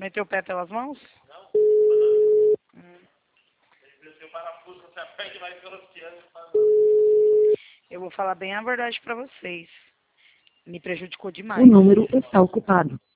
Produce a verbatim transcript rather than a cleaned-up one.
Meteu o pé pelas mãos? Não, Hum. o parafuso, você aperta e vai sorteando. Eu vou falar bem a verdade pra vocês. Me prejudicou O demais. número está ocupado.